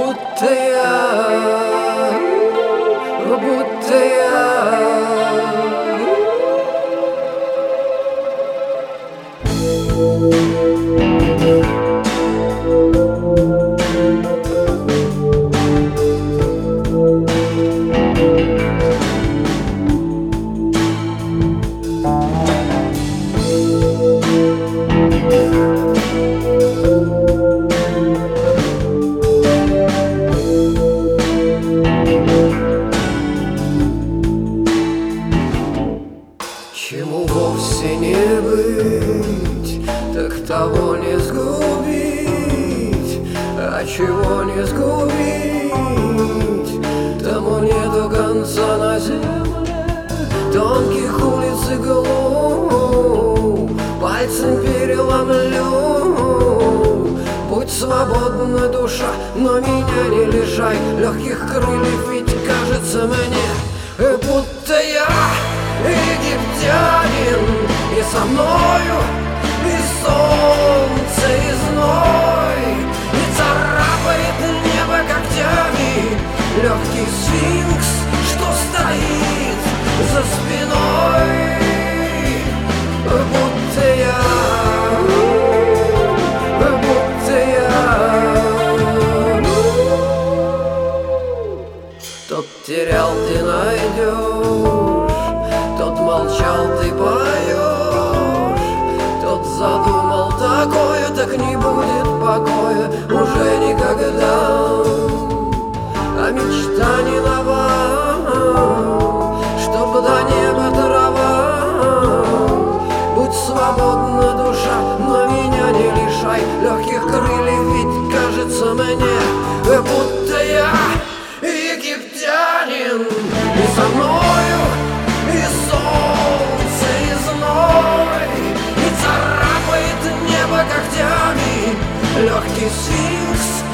будто я. Чему вовсе не быть, так того не сгубить. А чего не сгубить, тому нету конца на земле. Тонких улиц и глубь пальцем переломлю. Будь свободна, душа, но меня не лишай легких крыльев, ведь кажется мне, будто я египтянин, и со мною и солнце, и зной, и царапает небо когтями легкий сфинкс, что стоит за спиной. Будто я, будто я. Тот терял, ты найдешь, тот молчал, ты поешь, тот задумал такое, так не будет покоя уже никогда. А мечта не нова, чтоб до неба трава. Будь свободна, душа, но меня не лишай легких крыльев, ведь кажется мне, будто я египтянин, и со мною и солнце, и зной, и царапает небо когтями легкий сфинкс,